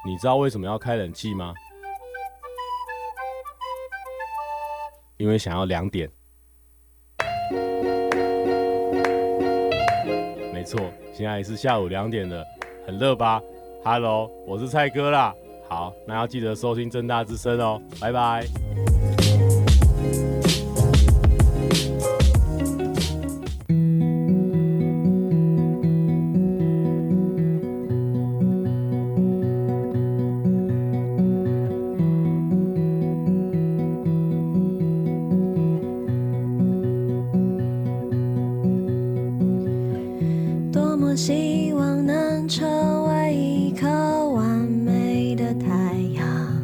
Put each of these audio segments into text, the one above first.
你知道为什么要开冷气吗？因为想要2点。没错，现在是下午2点了，很热吧 ？Hello， 我是蔡哥啦。好，那要记得收听政大之声哦，拜拜。 希望能成为一颗完美的太阳，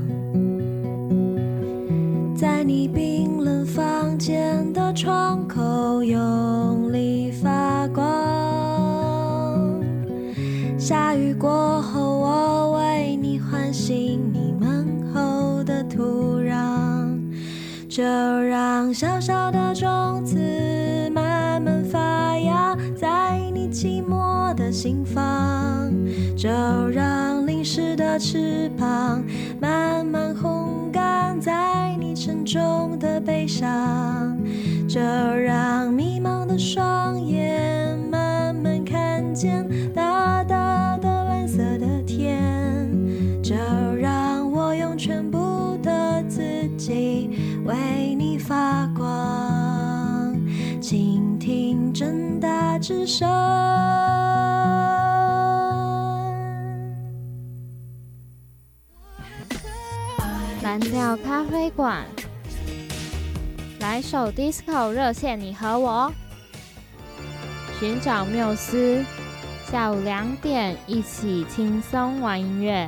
在你冰冷房间的窗口用力发光。下雨过后，我为你唤醒你门后的土壤，就让小小的种子慢慢发芽，在你寂寞的心房，就让淋湿的翅膀慢慢烘干，在你沉重的背上，就让迷茫的双眼慢慢看见大大的蓝色的天，就让我用全部的自己为你发光，倾听政大之声。 蓝调咖啡馆，来首 Disco 热线你和我，寻找缪斯，下午2点一起轻松玩音乐。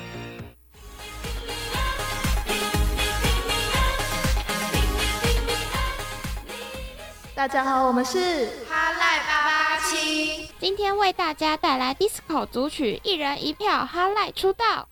大家好，我们是哈赖887， 今天为大家带来 Disco 组曲1人1票哈赖出道。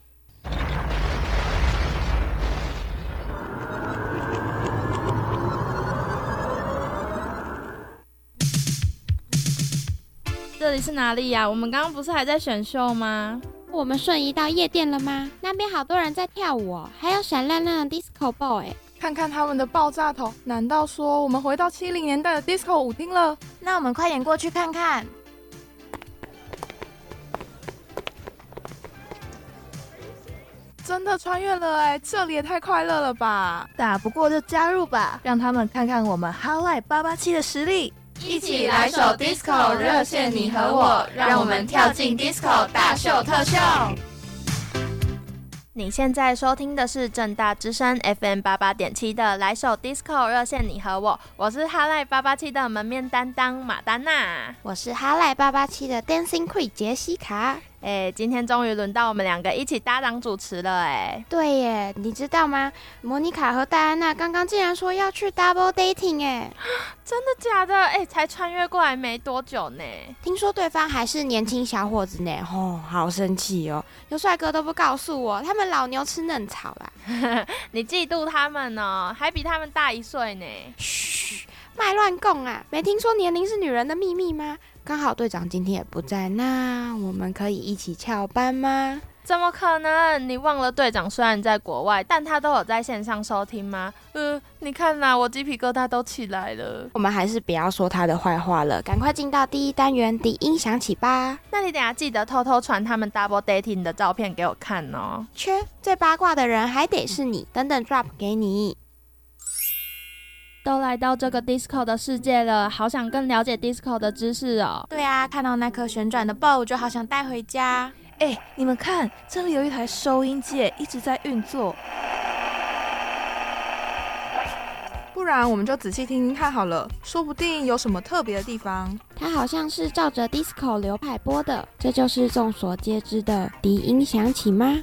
这里是哪里呀？我们刚刚不是还在选秀吗？ 我们瞬移到夜店了吗？那边好多人在跳舞哦，还有闪亮亮的 Disco Ball 哎。 看看他们的爆炸头，难道说我们回到70年代的 Disco 舞厅了？ 那我们快点过去看看。 真的穿越了哎，这里也太快乐了吧！ 打不过就加入吧，让他们看看我们哈赖887的实力。 一起来首 Disco 热线你和我，让我们跳进 Disco 大秀特秀。 你现在收听的是政大之声 FM88.7 的来首 Disco 热线你和我，我是哈赖887的门面担当马丹娜， 我是哈赖887的 Dancing Queen 杰西卡。 今天终于轮到我们2个一起搭档主持了对耶，你知道吗？莫妮卡和戴安娜刚刚竟然说要去 double dating 真的假的？才穿越过来没多久呢。 听说对方还是年轻小伙子呢，好生气哦！有帅哥都不告诉我，他们老牛吃嫩草啦。 你嫉妒他们哦，还比他们大1岁呢。 嘘，卖乱供啊！没听说年龄是女人的秘密吗？刚好队长今天也不在，那我们可以一起翘班吗？ 怎么可能？你忘了队长虽然在国外，但他都有在线上收听吗？你看啦，我鸡皮疙瘩都起来了。 我们还是不要说他的坏话了，赶快进到第1单元笛音响起吧。 那你等一下记得偷偷传他们 double dating 的照片给我看哦。 最八卦的人还得是你，等等 drop 给你。 都来到这个 disco 的世界了，好想更了解 disco 的知识哦。 对啊，看到那颗旋转的 ball 就好想带回家。 你们看，这里有一台收音机一直在运作。 不然我们就仔细听听看好了，说不定有什么特别的地方。 它好像是照着 disco 流派播的，这就是众所皆知的笛音响起吗？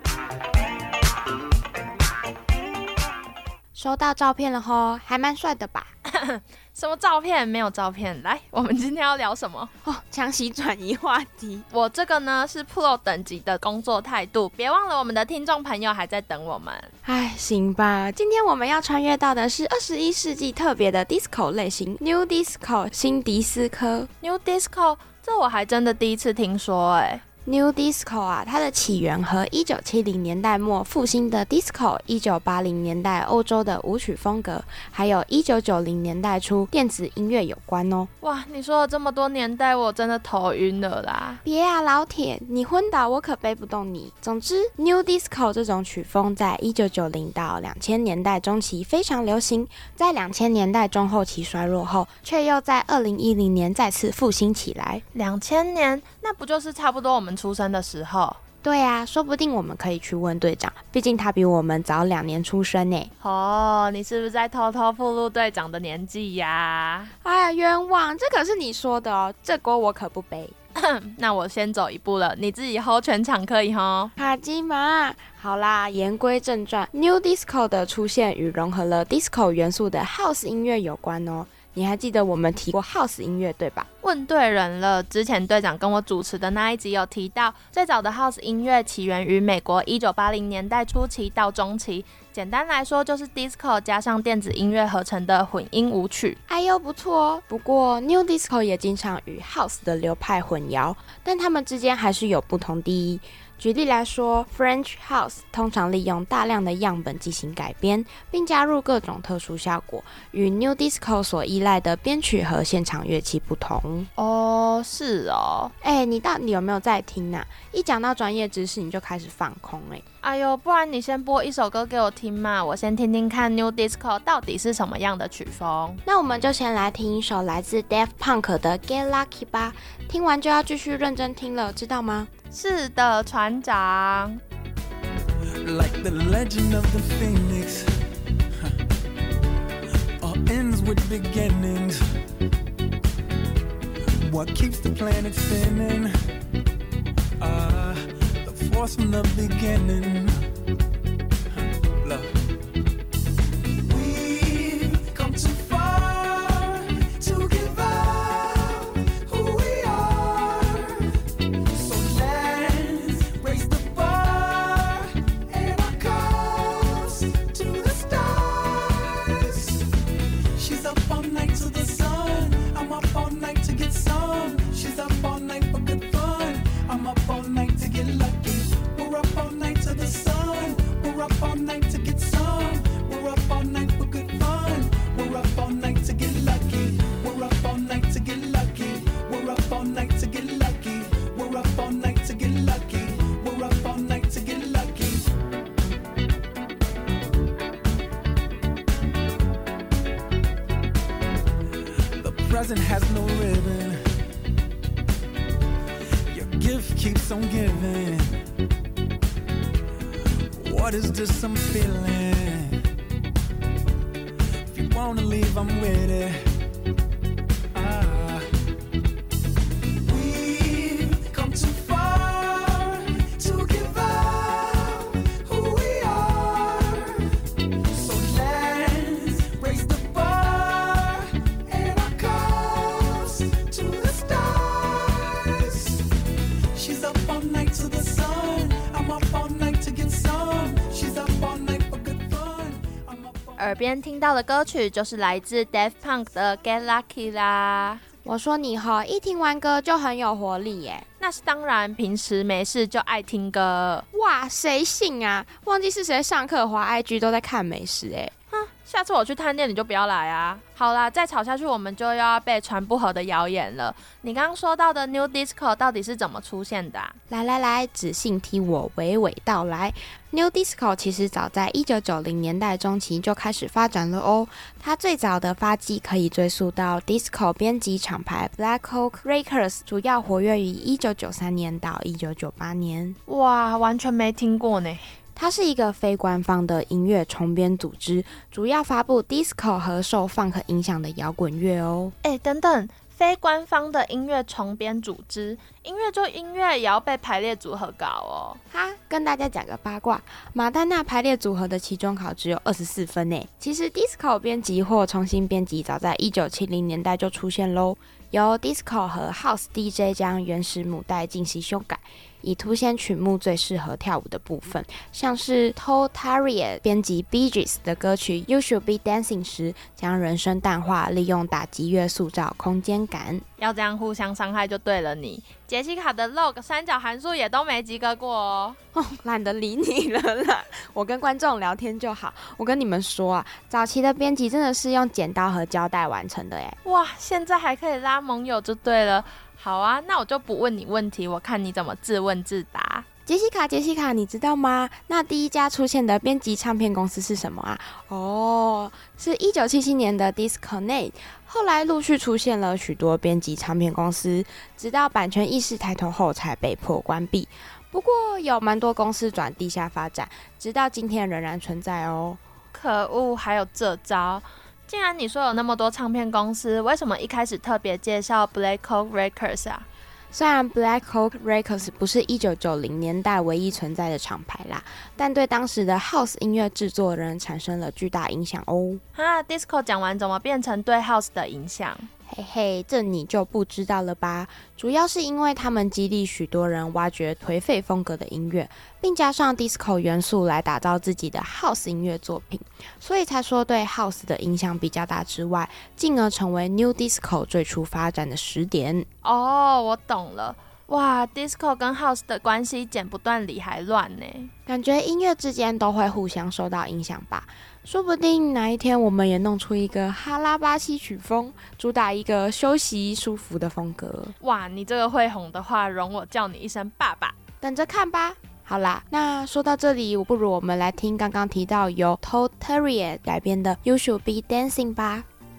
收到照片了吼，还蛮帅的吧？ 什么照片？没有照片。来，我们今天要聊什么？ 强行转移话题。 我这个呢是 Pro 等级的工作态度，别忘了我们的听众朋友还在等我们。 行吧。今天我们要穿越到的是21世纪特别的 disco 类型 New Disco 新迪斯科。 New Disco， 这我还真的第一次听说 New Disco 啊，它的起源和1970年代末复兴的 Disco、1980年代欧洲的舞曲风格，还有1990年代初电子音乐有关哦。 哇，你说了这么多年代，我真的头晕了啦。 别啊，老铁，你昏倒我可背不动你。总之 New Disco 这种曲风在1990到2000年代中期非常流行，在2000年代中后期衰落后，却又在2010年再次复兴起来。 2000年，那不就是差不多我们出生的时候？ 对啊，说不定我们可以去问队长，毕竟他比我们早2年出生呢。 哦，你是不是在偷偷暴露队长的年纪呀？ 哎呀，冤枉，这可是你说的哦，这锅我可不背。 那我先走一步了，你自己 hold 全场可以吼。 卡基玛，好啦，言归正传 ，New Disco 的出现与融合了 Disco 元素的 House 音乐有关哦。你还记得我们提过 House 音乐对吧？ 问对人了，之前队长跟我主持的那一集有提到，最早的 House 音乐起源于美国1980年代初期到中期，简单来说就是 Disco 加上电子音乐合成的混音舞曲。 哎呦，不错哦。不过 New Disco 也经常与 House 的流派混淆，但它们之间还是有不同地义。举例来说 French House 通常利用大量的样本进行改编，并加入各种特殊效果，与 New Disco 所依赖的编曲和现场乐器不同。 哦，是哦。 你到底有没有在听啊？一讲到专业知识你就开始放空哎呦，不然你先播一首歌给我听嘛，我先听听看 New Disco 到底是什么样的曲風。 那我们就先来听一首来自 Daft Punk 的 Get Lucky 吧，听完就要继续认真听了，知道吗？ 是的，船长。 Like the legend of the phoenix, all ends with beginnings. What keeps the planet spinning? The force from the beginning. Love. We've come too far to give up who we are. So let's raise the bar and our cups to the stars. She's up all night to the sun. I'm up all night to get some. She's up all night for good fun. I'm up all night to get lucky. We're up all night to the sun. We're up all night to get some. We're up all night for good fun. We're up all night to get lucky. We're up all night to get lucky. We're up all night to get lucky. We're up all night to get lucky. We're up all night to get lucky. The present has no ribbon. Your gift keeps on giving. What is this I'm feeling? If you wanna leave, I'm with it. We've come too far to give up who we are. So let's raise the bar and our cups to the stars. She's up all night to the sun. I'm up all night to get some. She's up all night for good fun. I'm up all 耳边听到的歌曲就是来自 Daft Punk 的 Get Lucky 啦。 我说你一听完歌就很有活力耶。 那是当然，平时没事就爱听歌。 哇，谁信啊？忘记是谁上课滑 IG 都在看美食耶。 下次我去探店你就不要来啊。好啦，再吵下去我们就要被传不合的谣言了。你刚刚说到的 New Disco 到底是怎么出现的啊？ 来，仔细听我娓娓道来。New Disco 其实早在1990年代中期就开始发展了哦。它最早的发迹可以追溯到 Disco 编辑厂牌 Black Hawk Records， 主要活跃于1993年到1998年。 哇，完全没听过呢。 它是一个非官方的音乐重编组织，主要发布 Disco 和受 Funk 影响的摇滚乐哦。 等等，非官方的音乐重编组织，音乐就音乐也要被排列组合搞哦。 跟大家讲个八卦，马丹娜排列组合的期中考只有24分呢。其实 Disco 编辑或重新编辑早在1970年代就出现咯，由 Disco 和 House DJ 将原始母带进行修改， 以凸显曲目最适合跳舞的部分，像是 Todd Terry 编辑 Bee Gees 的歌曲 You Should Be Dancing 时，将人声淡化，利用打击乐塑造空间感。 要这样互相伤害就对了你。杰西卡的 log 三角函数也都没及格过哦。 懒得理你了啦，我跟观众聊天就好。我跟你们说啊，早期的编辑真的是用剪刀和胶带完成的耶。 哇，现在还可以拉盟友就对了。好啊，那我就不问你问题，我看你怎么自问自答。 杰西卡，你知道吗？那第一家出现的编辑唱片公司是什么啊？哦，是1977年的 Disconnect。后来陆续出现了许多编辑唱片公司，直到版权意识抬头后才被迫关闭。不过有蛮多公司转地下发展，直到今天仍然存在哦。 可恶，还有这招！既然你说有那么多唱片公司，为什么一开始特别介绍 Black Oak Records 啊？ 虽然 Black Oak Records 不是1990年代唯一存在的厂牌啦，但对当时的 House 音乐制作人产生了巨大影响哦。 Disco 讲完怎么变成对 House 的影响？ 嘿嘿，这你就不知道了吧？主要是因为他们激励许多人挖掘颓废风格的音乐，并加上 disco 元素来打造自己的 house 音乐作品，所以才说对 house 的影响比较大之外，进而成为 new disco 最初发展的始点。 哦，我懂了。哇 ，disco 跟 house 的关系剪不断理还乱呢， 感觉音乐之间都会互相受到影响吧。说不定哪一天我们也弄出一个哈拉巴西曲风，主打一个休息舒服的风格。 哇，你这个会红的话，容我叫你一声爸爸。 等着看吧。好啦，那说到这里，不如我们来听刚刚提到由 Todd Terry 改编的 You Should Be Dancing 吧。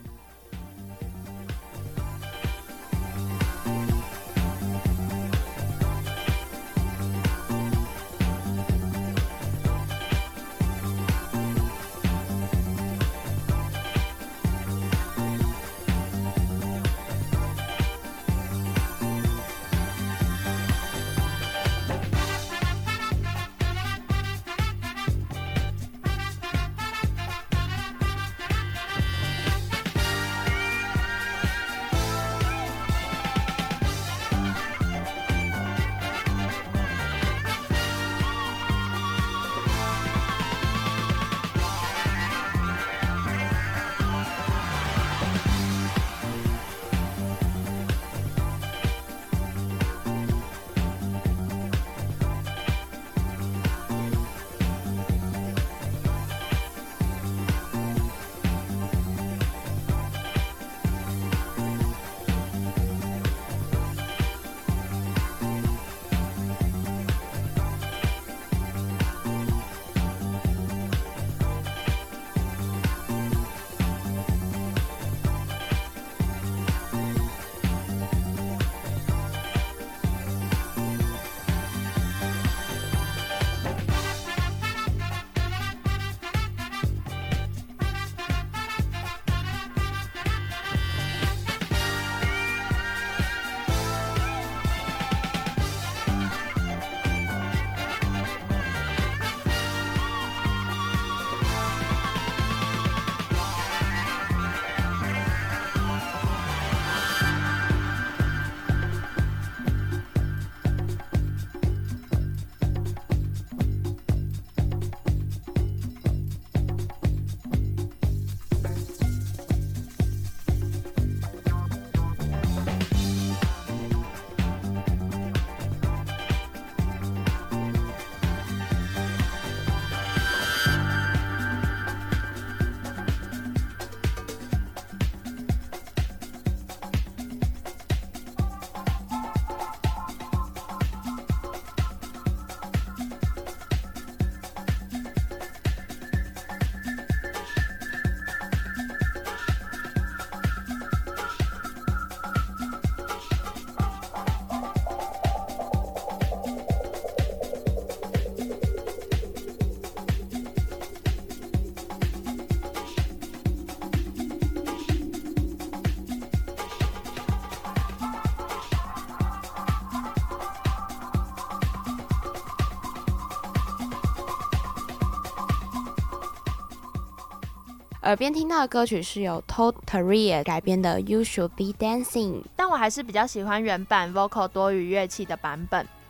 耳边听到的歌曲是由 Todd Terry 改编的 You Should Be Dancing， 但我还是比较喜欢原版 vocal 多于乐器的版本。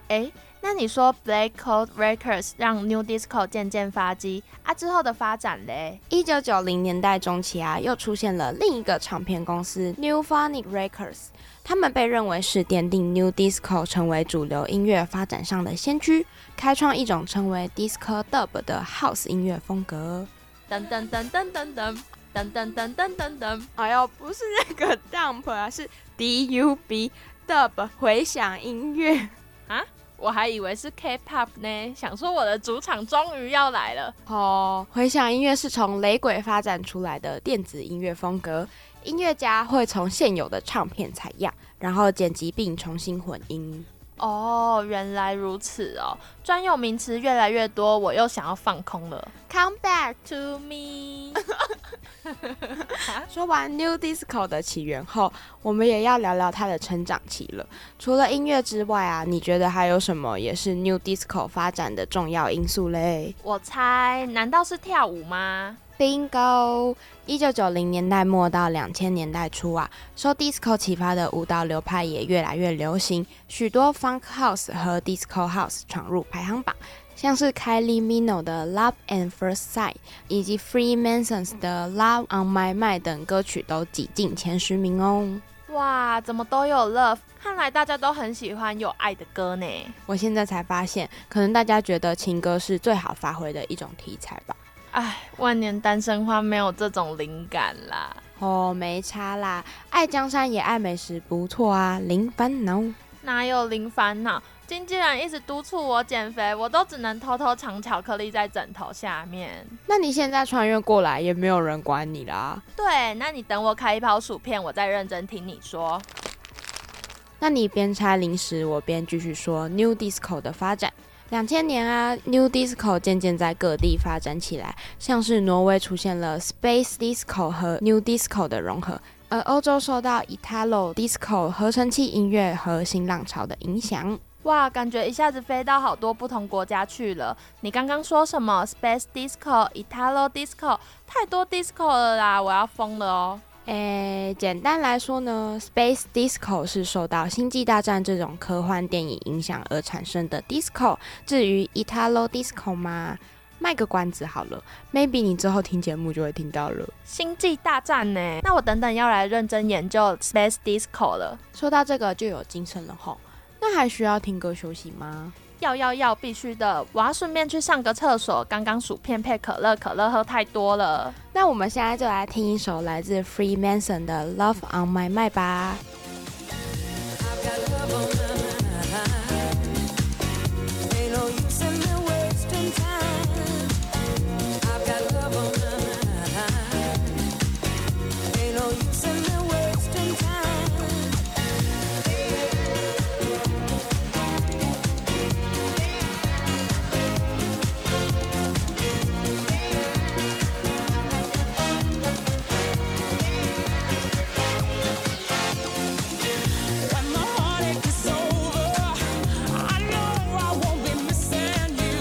诶，那你说 Black Coat Records 让 New Disco 渐渐发迹啊，之后的发展嘞 ？1990年代中期啊，又出现了另一个唱片公司 Newphonic Records， 他们被认为是奠定 New Disco 成为主流音乐发展上的先驱，开创一种称为 Disco Dub 的 House 音乐风格。 噔噔噔噔噔噔噔噔噔噔噔噔， 哎呦，不是那个 Dump 啊，是 DUB Dub 回响音乐啊。我还以为是 K-pop 呢，想说我的主场终于要来了。 哦，回响音乐是从雷鬼发展出来的电子音乐风格，音乐家会从现有的唱片采样，然后剪辑并重新混音。 哦，原来如此哦，专有名词越来越多，我又想要放空了。 Come back to me 说完 New Disco 的起源后，我们也要聊聊它的成长期了。除了音乐之外啊，你觉得还有什么也是 New Disco 发展的重要因素嘞？ 我猜，难道是跳舞吗 ？Bingo！ 1990年代末到2000年代初啊，受 Disco 启发的舞蹈流派也越来越流行，许多 Funk House 和 Disco House 闯入排行榜，像是 Kylie Minogue 的 Love and First Sight 以及 Freemasons 的 Love on My Mind 等歌曲都挤进前10名哦。 哇，怎么都有 Love？ 看来大家都很喜欢有爱的歌呢。 我现在才发现，可能大家觉得情歌是最好发挥的一种题材吧。 唉，万年单身花没有这种灵感啦。 哦，没差啦，爱江山也爱美食，不错啊，零烦恼。 哪有零烦恼？经纪人一直督促我减肥，我都只能偷偷藏巧克力在枕头下面。 那你现在穿越过来，也没有人管你啦。 对，那你等我开一包薯片，我再认真听你说。 那你边拆零食，我边继续说 New Disco 的发展。2000年啊 ，New Disco 渐渐在各地发展起来，像是挪威出现了 Space Disco 和 New Disco 的融合，而欧洲受到 Italo Disco 合成器音乐和新浪潮的影响。 哇，感觉一下子飞到好多不同国家去了。你刚刚说什么 Space Disco、Italo Disco， 太多 Disco 了啦，我要疯了哦。 简单来说呢 ，Space Disco 是受到《星际大战》这种科幻电影影响而产生的 Disco。至于 Italo Disco 嘛，卖个关子好了 ，maybe 你之后听节目就会听到了。 星际大战呢？那我等等要来认真研究 Space Disco 了。 说到这个就有精神了吼，那还需要听歌休息吗？ 要，必须的！我要顺便去上个厕所，刚刚薯片配可乐喝太多了。 那我们现在就来听一首来自 Freemason 的 Love on My Mind 吧。 When the heartache is over, I know I won't be missing you.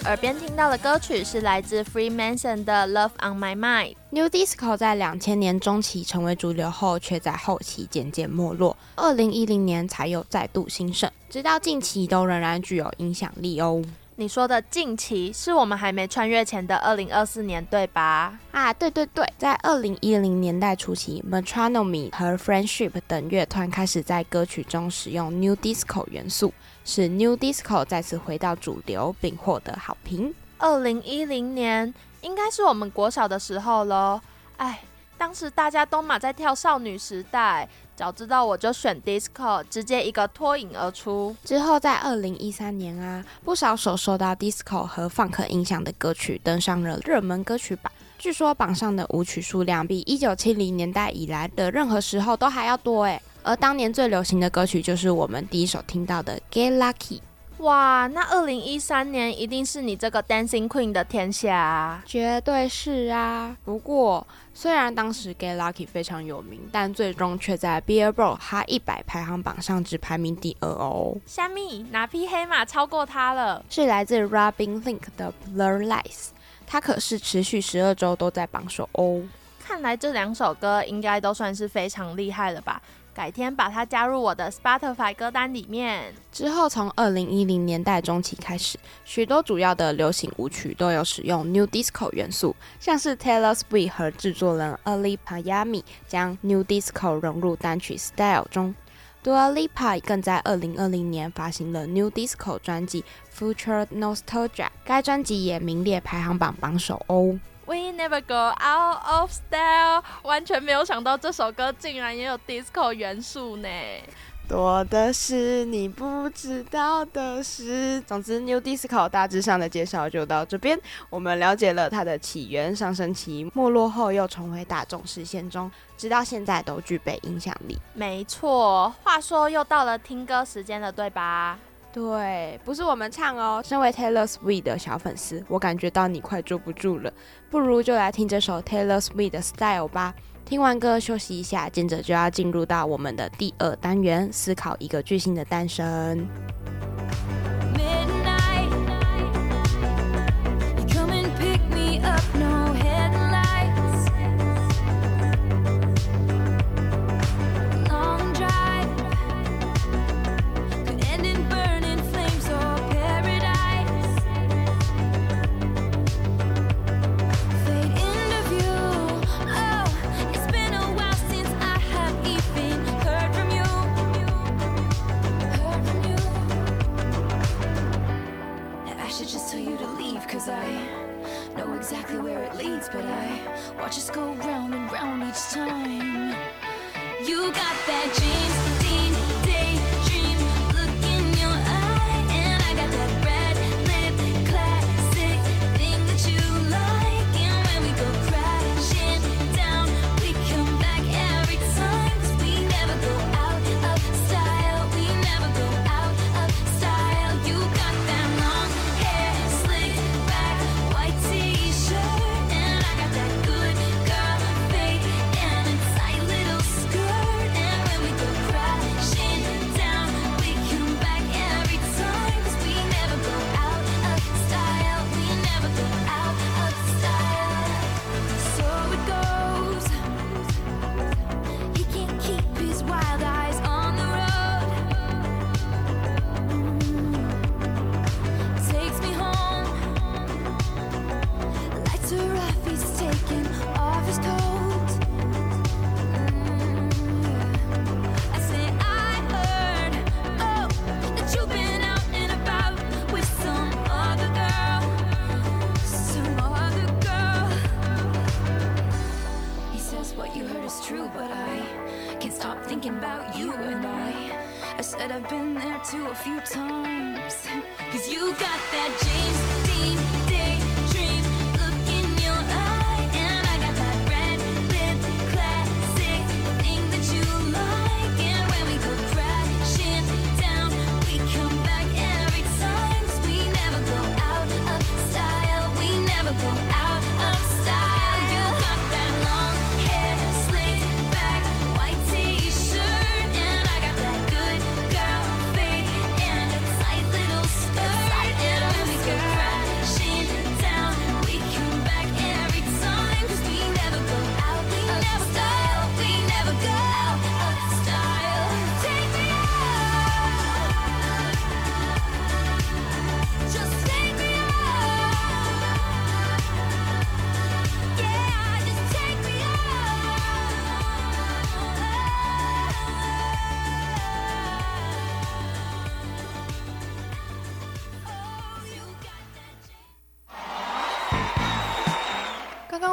耳边听到的歌曲是来自 Freemason 的 Love on My Mind。 New Disco 在2000年中期成为主流后，却在后期渐渐没落，2010年才有再度兴盛，直到近期都仍然具有影响力哦。 你说的近期是我们还没穿越前的2024年，对吧？ 啊，对，在2010年代初期 Metronomy 和 Friendship 等乐团开始在歌曲中使用 New Disco 元素，使 New Disco 再次回到主流并获得好评。 2010年应该是我们国小的时候咯。当时大家都马在跳少女时代，早知道我就选 Disco， 直接一个脱颖而出。 之后在2013年啊，不少首受到 Disco 和 Funk 影响的歌曲登上了热门歌曲榜，据说榜上的舞曲数量比1970年代以来的任何时候都还要多耶。而当年最流行的歌曲就是我们第一首听到的 Get Lucky。 哇，那2013年一定是你这个 Dancing Queen 的天下啊！ 绝对是啊。不过虽然当时 Get Lucky 非常有名，但最终却在 Billboard Hot 100排行榜上只排名第2哦。 虾米哪匹黑马超过他了？ 是来自 Robin Thicke 的 Blur Lights， 他可是持续12周都在榜首哦。 看来这2首歌应该都算是非常厉害了吧？改天把它加入我的 Spotify 歌单里面。 之后从2010年代中期开始，许多主要的流行舞曲都有使用 New Disco 元素，像是 Taylor Swift 和制作人 Ali Payami 将 New Disco 融入单曲 Style 中。Dua Lipa 更在2020年发行了 New Disco 专辑 Future Nostalgia， 该专辑也名列排行榜榜首哦。 We never go out of style， 完全没有想到这首歌竟然也有 disco 元素呢。 多的是你不知道的事。总之 New Disco 大致上的介绍就到这边，我们了解了它的起源、上升期、没落后又重回大众视线中，直到现在都具备影响力。 没错，话说又到了听歌时间了，对吧？ 对，不是我们唱哦。身为 Taylor Swift 的小粉丝，我感觉到你快坐不住了，不如就来听这首 Taylor Swift 的 Style 吧。听完歌休息一下，接着就要进入到我们的第2单元，思考一个巨星的诞生。 Shit.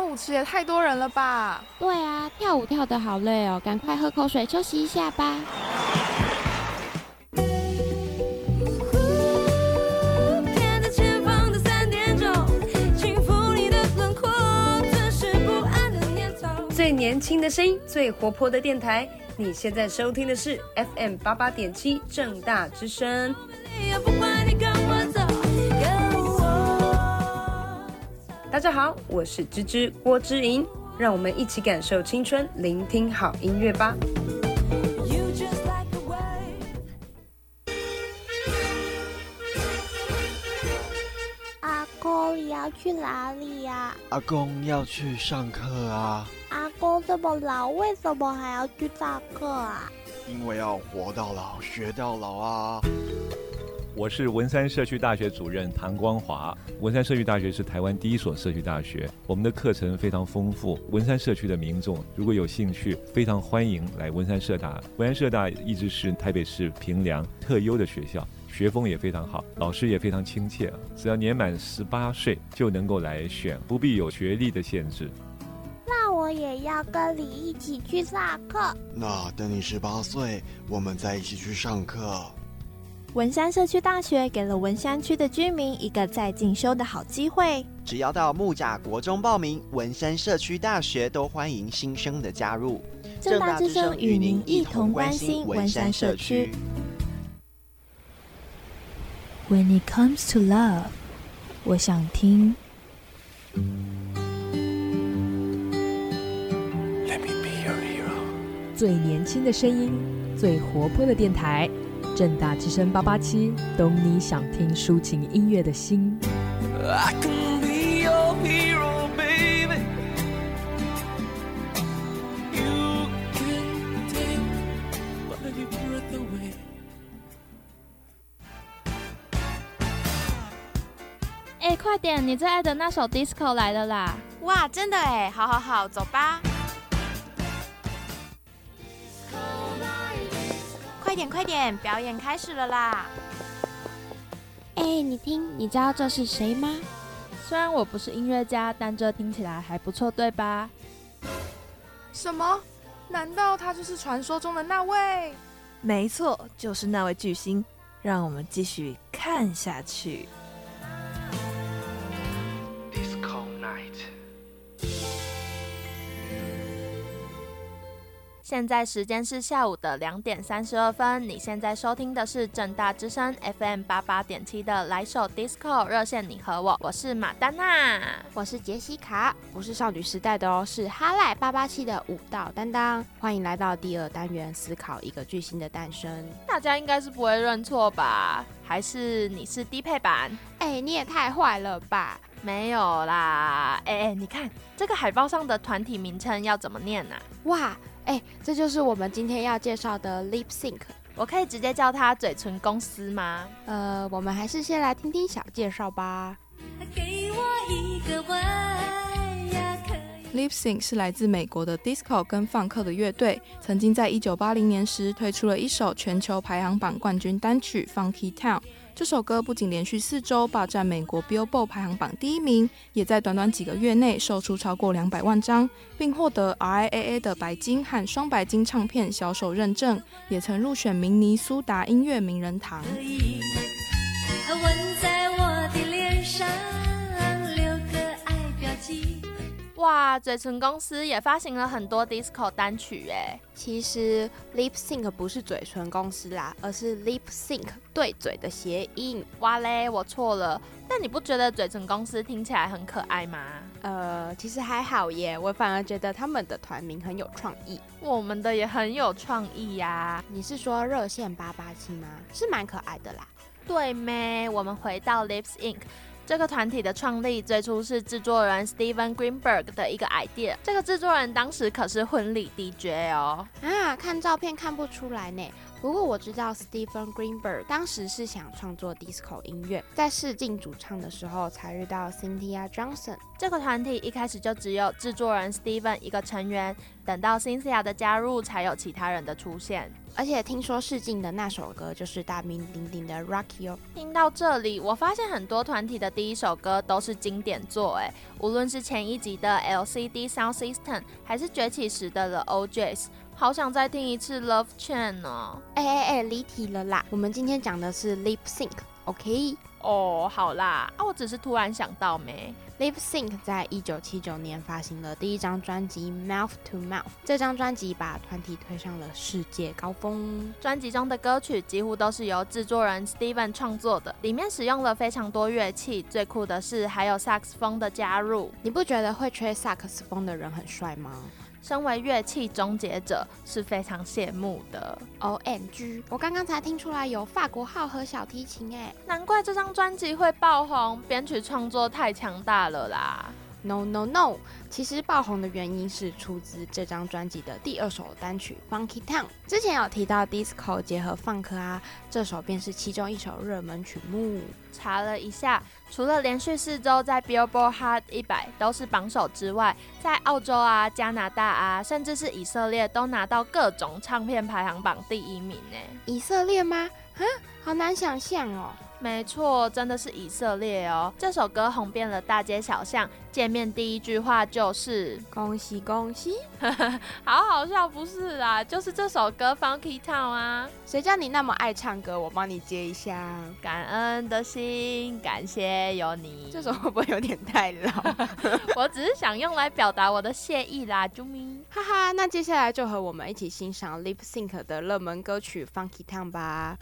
舞池也太多人了吧？ 对啊，跳舞跳得好累哦，赶快喝口水休息一下吧。 看着前方的3点钟，轻抚你的轮廓，吞噬不安的念头。 最年轻的声音，最活泼的电台，你现在收听的是 FM 88.7正大之声。 不管你跟我走，跟我。 大家好，我是芝芝郭之莹，让我们一起感受青春，聆听好音乐吧。 You just like the way。 阿公，你要去哪里呀？ 阿公要去上课啊。 阿公这么老，为什么还要去上课啊？ 因为要活到老，学到老啊。 我是文山社区大学主任唐光华。文山社区大学是台湾第一所社区大学，我们的课程非常丰富。文山社区的民众如果有兴趣，非常欢迎来文山社大。文山社大一直是台北市评量特优的学校，学风也非常好，老师也非常亲切。只要年满18岁就能够来选，不必有学历的限制。 那我也要跟你一起去上课。 那等你18岁，我们再一起去上课。 文山社区大学给了文山区的居民一个再进修的好机会。 只要到木栅国中报名，文山社区大学都欢迎新生的加入。 正大之声与您一同关心文山社区。When it comes to love， 我想听。 Let me be your hero。 最年轻的声音，最活泼的电台。正大之声887，懂你想听抒情音乐的心。 I can be your hero, baby. You can take my breath away. 快点，你最爱的那首 Disco 来了啦！ 哇，真的哎，好好好，走吧。快点，表演开始了啦！哎，你听，你知道这是谁吗？ 虽然我不是音乐家，但这听起来还不错，对吧？ 什么？难道他就是传说中的那位？ 没错，就是那位巨星。让我们继续看下去。 Disco Night。 现在时间是下午的2点32分，你现在收听的是正大之声 FM 88.7的来首 Disco 热线你和我，我是马丹娜， 我是杰西卡，不是少女时代的哦，是哈赖887的舞蹈担当。欢迎来到第2单元，思考一个巨星的诞生。 大家应该是不会认错吧？还是你是低配版？ 哎，你也太坏了吧！ 没有啦，你看这个海报上的团体名称要怎么念啊？ 哇！这就是我们今天要介绍的 Lip Sync。 我可以直接叫它嘴唇公司吗？ 我们还是先来听听小介绍吧。 给我一个吻呀，可以。 Lip Sync 是来自美国的 Disco 跟放克的乐队，曾经在1980年时推出了一首全球排行榜冠军单曲 Funky Town。这首歌不仅连续4周霸占美国 Billboard 排行榜第1名，也在短短几个月内售出超过200万张，并获得 RIAA 的白金和双白金唱片销售认证，也曾入选明尼苏达音乐名人堂。 吻在我的脸上，留个爱标记。 哇，嘴唇公司也发行了很多 disco 单曲耶。 其实 Lip Sync 不是嘴唇公司啦，而是 Lip Sync 对嘴的谐音。 哇嘞，我错了。但你不觉得嘴唇公司听起来很可爱吗？ 其实还好耶，我反而觉得他们的团名很有创意。 我们的也很有创意呀。 你是说热线887吗？是蛮可爱的啦。 对咩？我们回到 Lips Inc。这个团体的创立最初是制作人 Steven Greenberg 的一个 idea。这个制作人当时可是婚礼 DJ 哦。 看照片看不出来呢。 不过我知道 Steven Greenberg 当时是想创作 disco 音乐，在试镜主唱的时候才遇到 Cynthia Johnson。 这个团体一开始就只有制作人 Steven 一个成员，等到 Cynthia 的加入，才有其他人的出现。 而且听说试镜的那首歌就是大名鼎鼎的 Rocky 哦。 听到这里，我发现很多团体的第一首歌都是经典作，无论是前一集的 LCD Sound System， 还是崛起时的 The OJs， 好想再听一次 Love Chain 哦。 离题了啦，我们今天讲的是 Lip Sync，OK？ 哦，好啦，我只是突然想到没。 Lip Sync 在1979年发行了第一张专辑 Mouth to Mouth， 这张专辑把团体推上了世界高峰。 专辑中的歌曲几乎都是由制作人 Steven 创作的，里面使用了非常多乐器，最酷的是还有萨克斯风的加入。 你不觉得会吹萨克斯风的人很帅吗？ 身为乐器终结者是非常羡慕的。 OMG， 我刚刚才听出来有法国号和小提琴难怪这张专辑会爆红，编曲创作太强大了啦。 No， 其实爆红的原因是出自这张专辑的第2首单曲 Funky Town。之前有提到 disco 结合 funk 啊，这首便是其中一首热门曲目。 查了一下，除了连续4周在 Billboard Hot 100都是榜首之外，在澳洲啊、加拿大啊，甚至是以色列都拿到各种唱片排行榜第1名以色列吗？好难想象哦。 没错，真的是以色列哦。这首歌红遍了大街小巷，见面第一句话就是恭喜恭喜好好笑不是啦，就是这首歌 Funky Town 啊。 谁叫你那么爱唱歌，我帮你接一下。 感恩的心，感谢有你。 这首会不会有点太老我只是想用来表达我的谢意啦，啾咪。 哈哈，那接下来就和我们一起欣赏 Lip Sync 的热门歌曲 Funky Town 吧。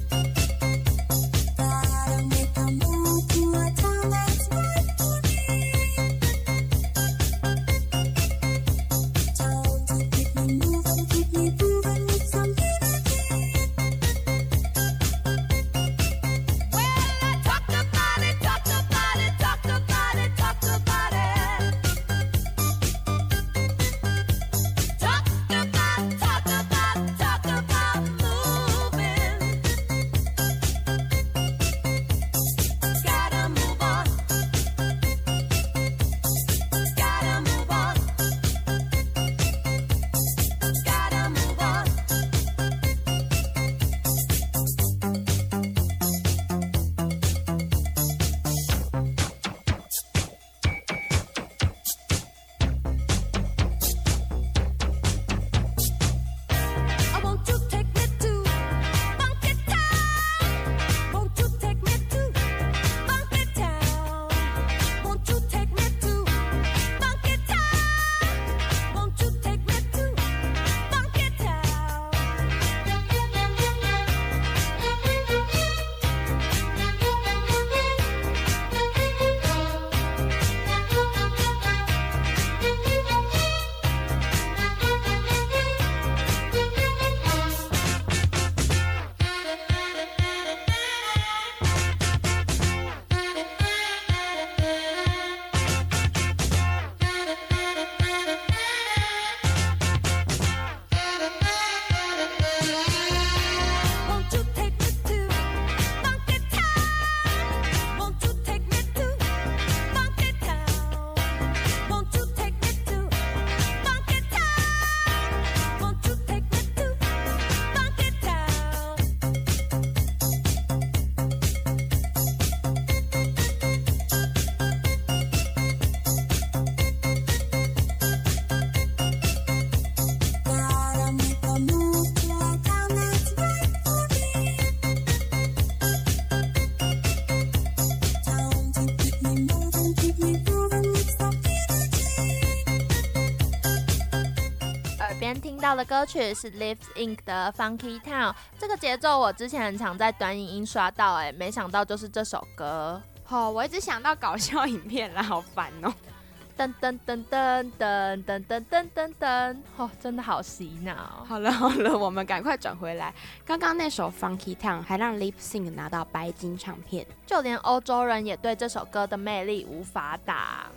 听到的歌曲是 Lip Sync 的 Funky Town， 这个节奏我之前很常在短影音刷到，没想到就是这首歌。 我一直想到搞笑影片啦，好烦哦。 噔噔噔噔噔噔噔噔噔噔，真的好洗脑。 好了，我们赶快转回来。刚刚那首 Funky Town 还让 Lip Sync 拿到白金唱片， 就连欧洲人也对这首歌的魅力无法挡。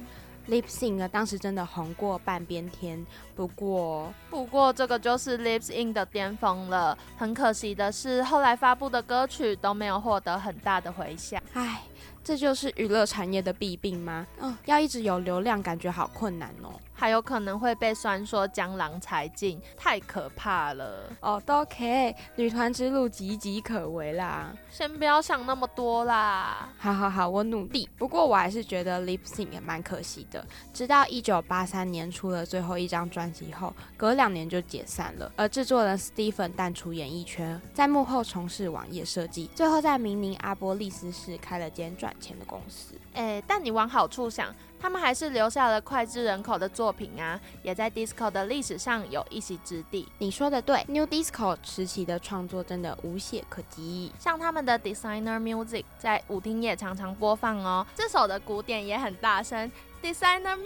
Lip Sync 呢，当时真的红过半边天。不过这个就是 Lip Sync 的巅峰了。很可惜的是，后来发布的歌曲都没有获得很大的回响。 唉，这就是娱乐产业的弊病吗？要一直有流量，感觉好困难哦。 还有可能会被酸说江郎才尽，太可怕了。 都 OK， 女团之路岌岌可危啦。 先不要想那么多啦。 好，我努力。不过我还是觉得 Lip Sync 也蛮可惜的。直到1983年出了最后一张专辑后，隔2年就解散了。而制作人 Stephen 淡出演艺圈，在幕后从事网页设计，最后在明尼阿波利斯市开了间赚钱的公司。 但你往好处想，他们还是留下了脍炙人口的作品啊，也在 Disco 的历史上有一席之地。 你说的对 ，New Disco 时期的创作真的无懈可击。 像他们的 Designer Music 在舞厅也常常播放哦，这首的鼓点也很大声。Designer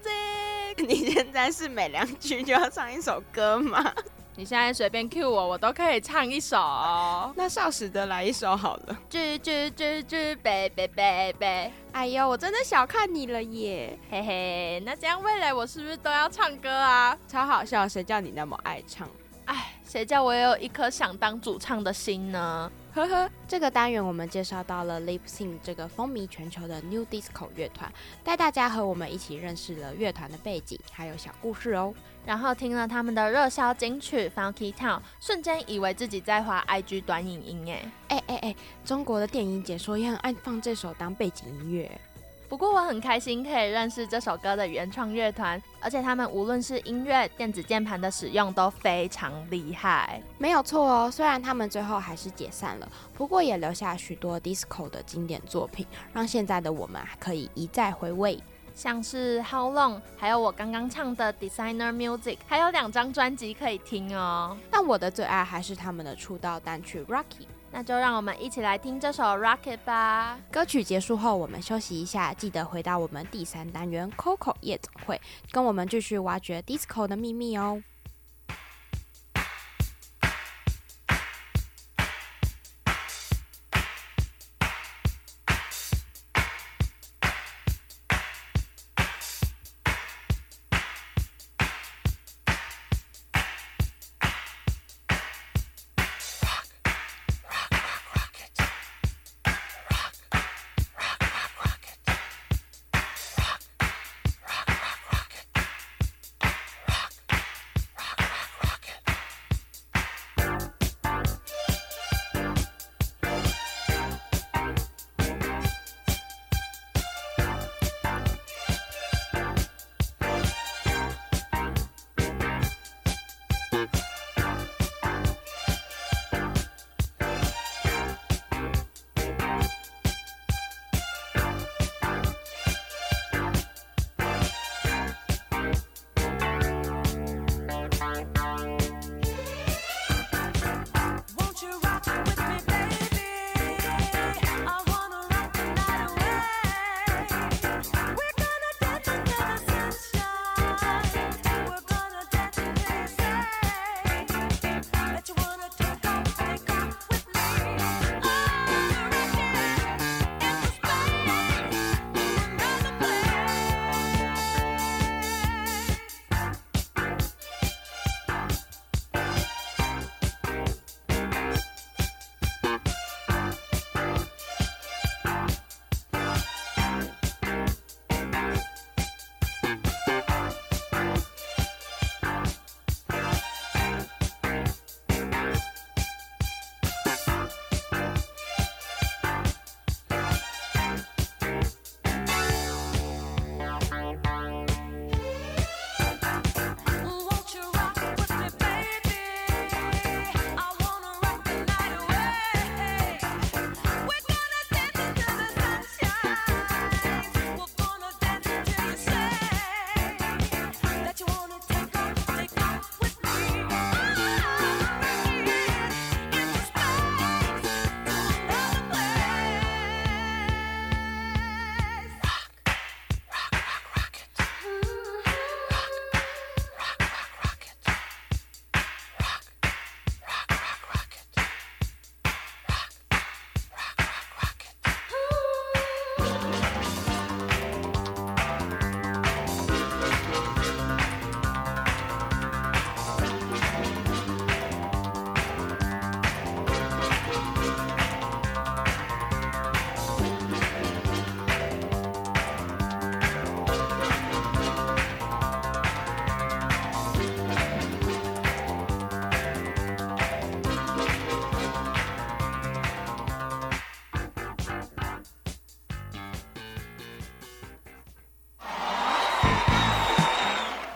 Music， 你现在是每2句就要唱一首歌吗？ 你现在随便 cue 我都可以唱一首哦。 那少时的来一首好了。 啾啾啾啾，贝贝贝贝。 哎呦，我真的小看你了耶， 嘿嘿。那这样未来我是不是都要唱歌啊？ 超好笑，谁叫你那么爱唱？ 谁叫我有一颗想当主唱的心呢？ 呵呵，这个单元我们介绍到了 Lip Sync 这个风靡全球的 New Disco 乐团，带大家和我们一起认识了乐团的背景，还有小故事哦。 然后听了他们的热销金曲 Funky Town， 瞬间以为自己在滑 IG 短影音中国的电影解说也很爱放这首当背景音乐。 不过我很开心可以认识这首歌的原创乐团，而且他们无论是音乐、电子键盘的使用都非常厉害。 没有错哦，虽然他们最后还是解散了，不过也留下许多 disco 的经典作品，让现在的我们可以一再回味。 像是 How Long， 还有我刚刚唱的 Designer Music， 还有2张专辑可以听哦。 但我的最爱还是他们的出道单曲 Rocky。 那就让我们一起来听这首 Rocket 吧。 歌曲结束后，我们休息一下，记得回到我们第3单元 Coco 夜总会，跟我们继续挖掘 Disco 的秘密哦。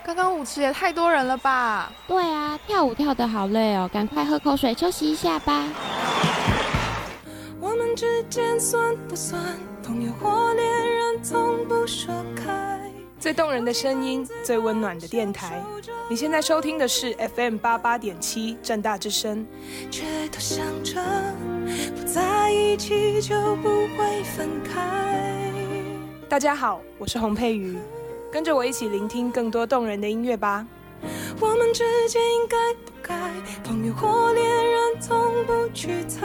刚刚舞池也太多人了吧？ 对啊，跳舞跳得好累哦，赶快喝口水休息一下吧。 我们之间算不算朋友或恋人，从不说开。 最动人的声音，最温暖的电台。你现在收听的是 FM88.7 政大之声。 却都想着不在一起就不会分开。 大家好，我是洪佩瑜，跟着我一起聆听更多动人的音乐吧。 我们之间应该不该朋友或恋人，从不去猜。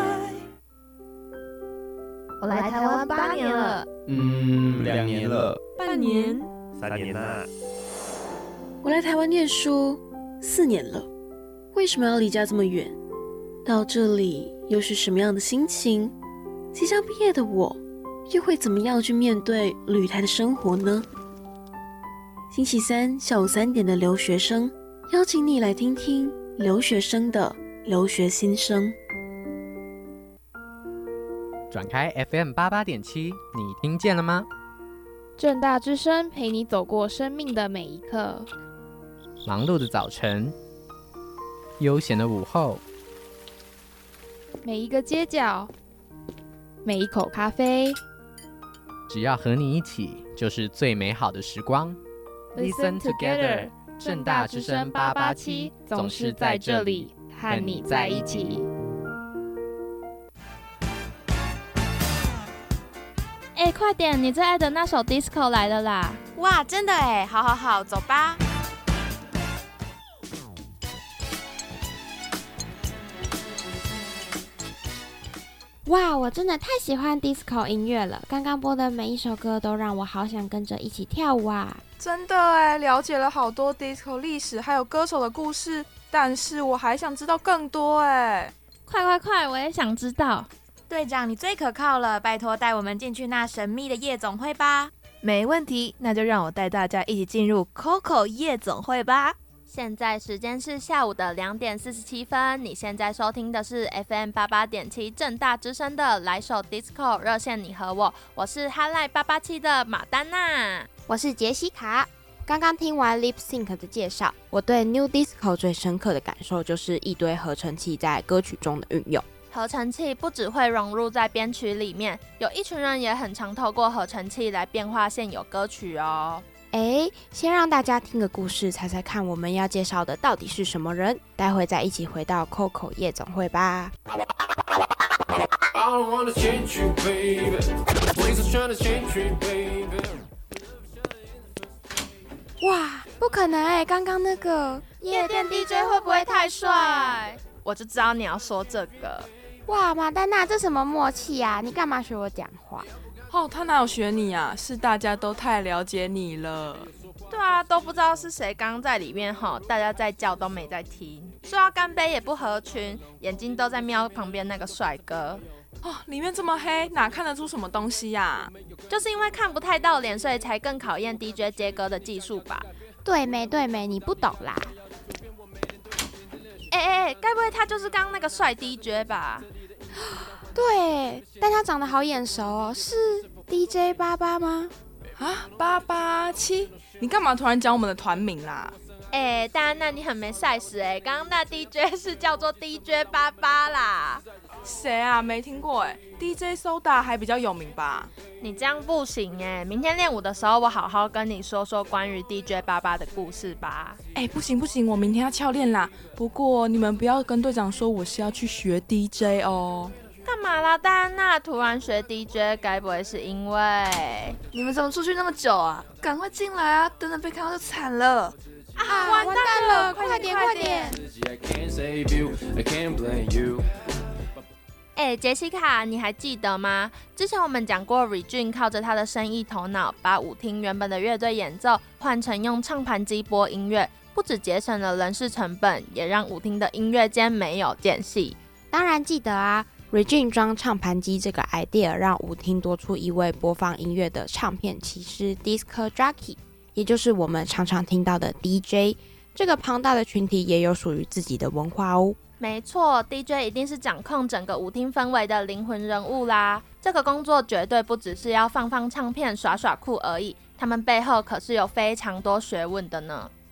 我来台湾8年了 ，2年了， 半年 ，3年啦。 我来台湾念书4年了，为什么要离家这么远？到这里又是什么样的心情？即将毕业的我，又会怎么样去面对旅台的生活呢？星期三下午3点的留学生，邀请你来听听留学生的留学心声。 转开 FM88.7，你听见了吗？ 政大之声陪你走过生命的每一刻。 忙碌的早晨，悠闲的午后， 每一个街角，每一口咖啡， 只要和你一起，就是最美好的时光。Listen together， 政大之声887，总是在这里和你在一起。 快点，你最爱的那首 Disco 来了啦！ 哇，真的哎，好好好，走吧。 哇，我真的太喜欢 Disco 音乐了，刚刚播的每一首歌都让我好想跟着一起跳舞啊！ 真的哎，了解了好多 Disco 历史还有歌手的故事，但是我还想知道更多哎！ 快，我也想知道。 队长，你最可靠了，拜托带我们进去那神秘的夜总会吧。没问题，那就让我带大家一起进入 Coco 夜总会吧。现在时间是下午的2点47分，你现在收听的是 FM88.7 政大之声的来首 Disco 热线你和我，我是哈赖887的马丹娜， 我是杰西卡。刚刚听完 Lip Sync 的介绍，我对 New Disco 最深刻的感受就是一堆合成器在歌曲中的运用。 合成器不只会融入在编曲里面，有一群人也很常透过合成器来变化现有歌曲哦。 先让大家听个故事，猜猜看我们要介绍的到底是什么人？待会再一起回到 Coco 夜总会吧。哇，不可能刚刚那个夜店 DJ 会不会太帅？我就知道你要说这个。 哇，马丹娜，这什么默契啊？你干嘛学我讲话？ 他哪有学你啊？是大家都太了解你了。 对啊，都不知道是谁刚在里面大家在叫都没在听，说要干杯也不合群，眼睛都在瞄旁边那个帅哥。 里面这么黑，哪看得出什么东西呀？ 就是因为看不太到脸，所以才更考验 DJ 接歌的技术吧。 对没，你不懂啦。 该不会他就是刚那个帅 DJ 吧？ 对，但他长得好眼熟哦，是 DJ88吗 ？887？你干嘛突然讲我们的团名啦？ 但那你很没 size 刚刚那 DJ 是叫做 DJ88 啦。 谁啊？没听过DJ Soda 还比较有名吧？ 你这样不行明天练舞的时候我好好跟你说说关于 DJ88 的故事吧。 不行，我明天要翘练啦。不过你们不要跟队长说我是要去学 DJ 哦。 干嘛啦？戴安娜突然学 DJ， 该不会是因为你们怎么出去那么久啊？赶快进来啊！等等被看到就惨了。 完蛋了！ 快点！ 杰西卡，你还记得吗？之前我们讲过 Regine 靠着他的生意头脑，把舞厅原本的乐队演奏换成用唱盘机播音乐，不只节省了人事成本，也让舞厅的音乐间没有间隙。 当然记得啊， Regine 装唱盘机这个 idea 让舞厅多出一位播放音乐的唱片骑士 Disc Jockey， 也就是我们常常听到的 DJ。 这个庞大的群体也有属于自己的文化哦。 没错， DJ 一定是掌控整个舞厅氛围的灵魂人物啦。这个工作绝对不只是要放唱片耍耍酷而已，他们背后可是有非常多学问的呢。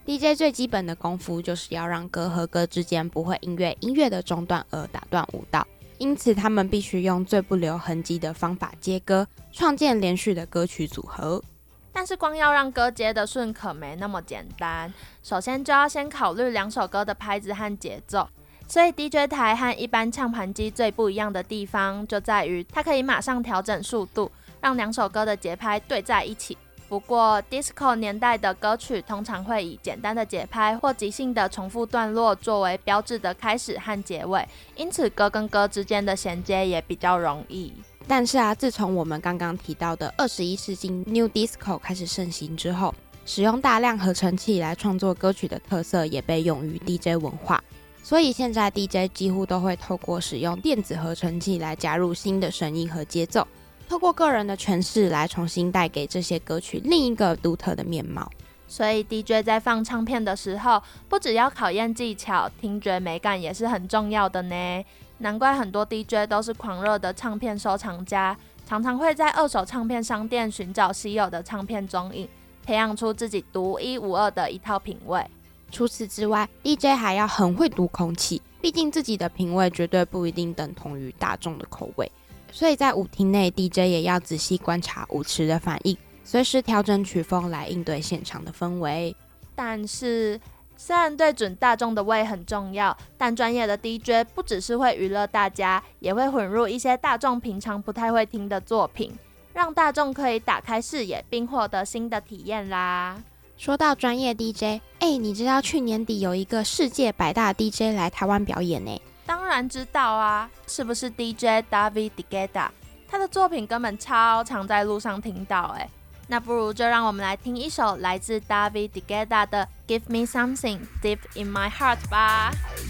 DJ 最基本的功夫就是要让歌和歌之间不会因为音乐的中断而打断舞蹈，因此他们必须用最不留痕迹的方法接歌，创建连续的歌曲组合。 但是光要让歌接得顺可没那么简单，首先就要先考虑两首歌的拍子和节奏。所以 DJ 台和一般唱盘机最不一样的地方就在于它可以马上调整速度，让两首歌的节拍对在一起。不过 Disco 年代的歌曲通常会以简单的节拍或即兴的重复段落作为标志的开始和结尾，因此歌跟歌之间的衔接也比较容易。 但是自从我们刚刚提到的21世纪 New Disco 开始盛行之后，使用大量合成器来创作歌曲的特色也被用于 DJ 文化，所以现在 DJ 几乎都会透过使用电子合成器来加入新的声音和节奏，透过个人的诠释来重新带给这些歌曲另一个独特的面貌。 所以 DJ 在放唱片的时候，不只要考验技巧，听觉美感也是很重要的呢。难怪很多 DJ 都是狂热的唱片收藏家，常常会在二手唱片商店寻找稀有的唱片踪影，培养出自己独一无二的一套品味。 除此之外， DJ 还要很会读空气，毕竟自己的品味绝对不一定等同于大众的口味，所以在舞厅内 DJ 也要仔细观察舞池的反应，随时调整曲风来应对现场的氛围。 但是虽然对准大众的胃很重要，但专业的 DJ 不只是会娱乐大家，也会混入一些大众平常不太会听的作品，让大众可以打开视野并获得新的体验啦。 说到专业 DJ， 你知道去年底有一个世界百大 DJ 来台湾表演呢？ 当然知道啊，是不是 DJ David Guetta？ 他的作品根本超常在路上听到那不如就让我们来听一首来自 David Guetta 的 Give Me Something Deep in My Heart 吧。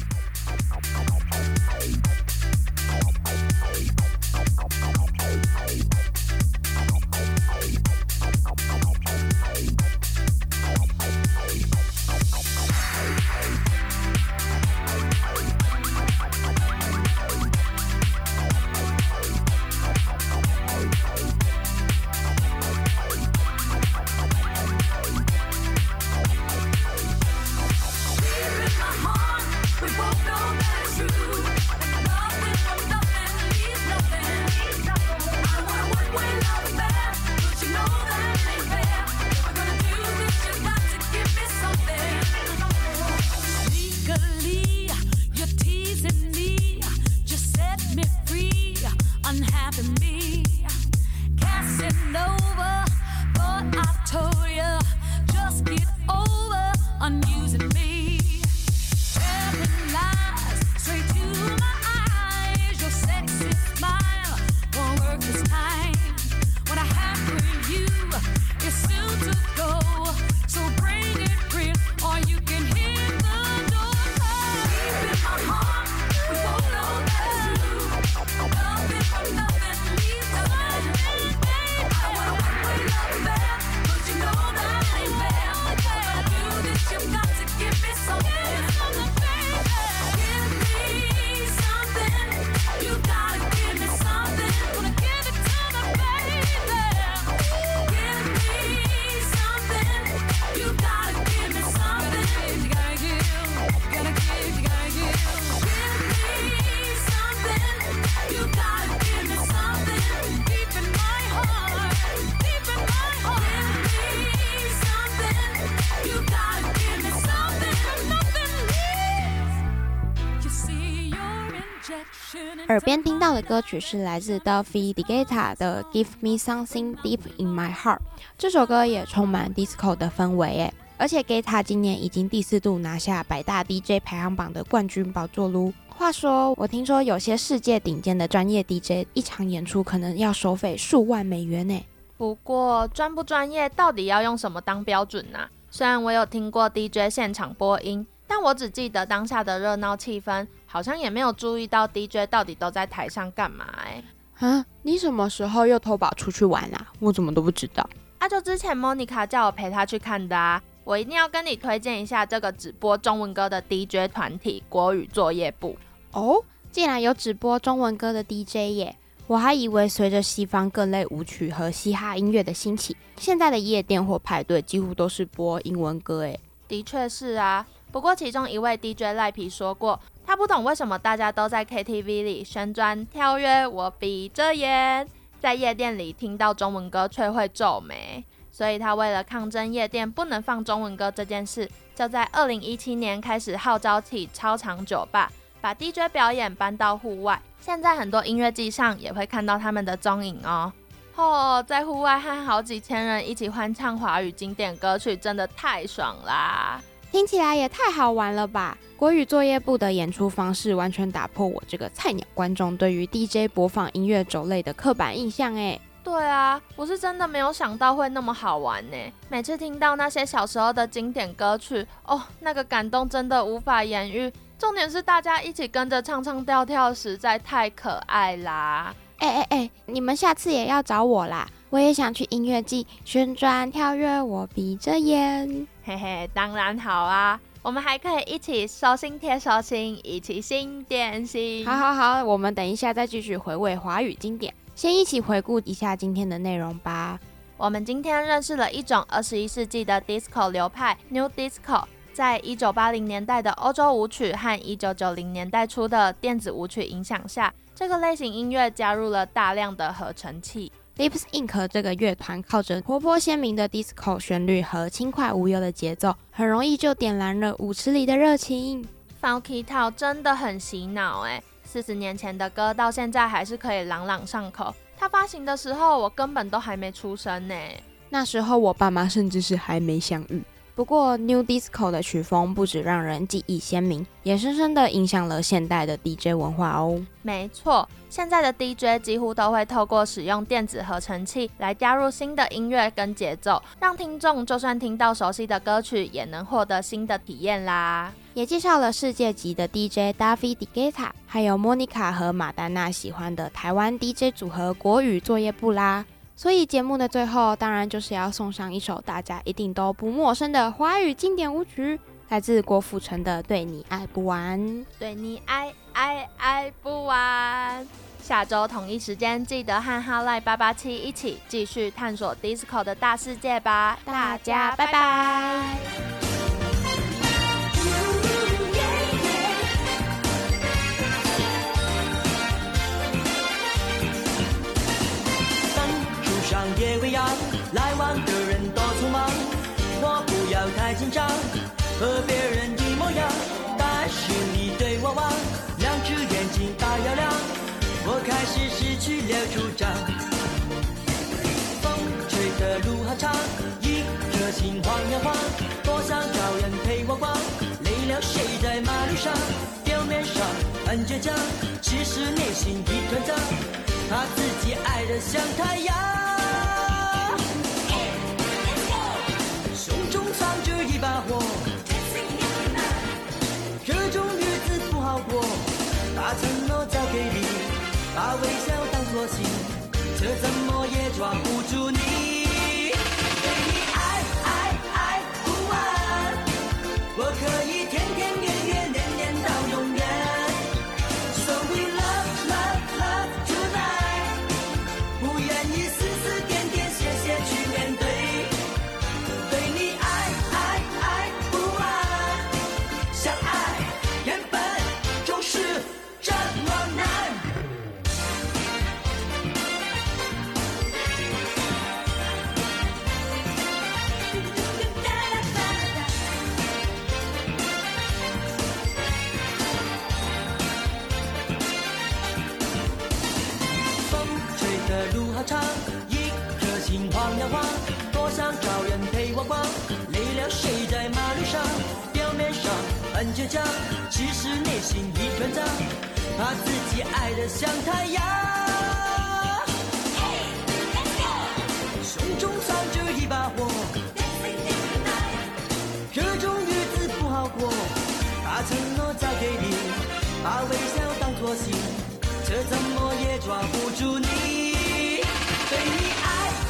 耳边听到的歌曲是来自 David Guetta 的 Give Me Something Deep in My Heart， 这首歌也充满 disco 的氛围而且 Guetta 今年已经第4度拿下百大 DJ 排行榜的冠军宝座喽。话说，我听说有些世界顶尖的专业 DJ 一场演出可能要收费数万美元呢。 不过专不专业到底要用什么当标准啊？虽然我有听过 DJ 现场播音，但我只记得当下的热闹气氛，好像也没有注意到 DJ 到底都在台上干嘛你什么时候又偷跑出去玩啦？我怎么都不知道。 就之前 Monica 叫我陪她去看的啊。我一定要跟你推荐一下这个只播中文歌的 DJ 团体国语作业部。 竟然有只播中文歌的 DJ 耶！我还以为随着西方各类舞曲和嘻哈音乐的兴起，现在的夜店或派对几乎都是播英文歌的确是啊，不过其中一位 DJ 赖皮说过，他不懂为什么大家都在 KTV 里旋转跳跃，我闭着眼，在夜店里听到中文歌却会皱眉，所以他为了抗争夜店不能放中文歌这件事，就在2017年开始号召起超长酒吧，把 DJ 表演搬到户外。现在很多音乐季上也会看到他们的踪影哦。在户外和好几千人一起欢唱华语经典歌曲，真的太爽啦！ 听起来也太好玩了吧！国语作业部的演出方式完全打破我这个菜鸟观众对于 DJ 播放音乐种类的刻板印象哎。 对啊，我是真的没有想到会那么好玩呢。每次听到那些小时候的经典歌曲，那个感动真的无法言喻。重点是大家一起跟着唱唱跳跳，实在太可爱啦！ 你们下次也要找我啦，我也想去音乐季旋转跳跃，我闭着眼。 嘿嘿，当然好啊，我们还可以一起手心贴手心，一起心点心。 好，我们等一下再继续回味华语经典，先一起回顾一下今天的内容吧。 我们今天认识了一种21世纪的 disco 流派 New Disco， 在1980年代的欧洲舞曲和1990年代初的电子舞曲影响下，这个类型音乐加入了大量的合成器。 Lips Inc 这个乐团靠着活泼鲜明的 disco 旋律和轻快无忧的节奏，很容易就点燃了舞池里的热情。 Funky Town 真的很洗脑，40年前的歌到现在还是可以朗朗上口。它发行的时候我根本都还没出生呢， 那时候我爸妈甚至是还没相遇。不过 New Disco 的曲风不只让人记忆鲜明，也深深地影响了现代的 DJ 文化哦。 没错，现在的 DJ 几乎都会透过使用电子合成器来加入新的音乐跟节奏，让听众就算听到熟悉的歌曲，也能获得新的体验啦。 也介绍了世界级的 DJ Daffy De Geta， 还有 Monica 和马丹娜喜欢的台湾 DJ 组合国语作业部啦。所以节目的最后，当然就是要送上一首大家一定都不陌生的华语经典舞曲，来自郭富城的《对你爱不完》。 对你爱不完。下周同一时间记得和 Hotline 887一起继续探索 Disco 的大世界吧。大家拜拜。 也会让来往的人都匆忙，我不要太紧张，和别人一模样，但是你对我望，两只眼睛大又亮，我开始失去了主张。风吹的路好长，一颗心晃呀晃，多想找人陪我逛，累了睡在马路上，表面上很倔强，其实内心一团糟，他自己爱得像太阳。胸中藏着一把火，这种日子不好过，把承诺交给你，把微笑当作信，这怎么也抓不住你。对你爱不完，我可以天天月月年年到永远。So we love tonight， 不愿意丝丝点点谢谢去面对。一颗心晃呀晃，多想找人陪我逛，累了睡在马路上，表面上很倔强，其实内心一团糟，他自己爱得像太阳。胸中藏着一把火，这种日子不好过，把承诺交给你，把微笑当作信，这怎么也抓不住你。对你爱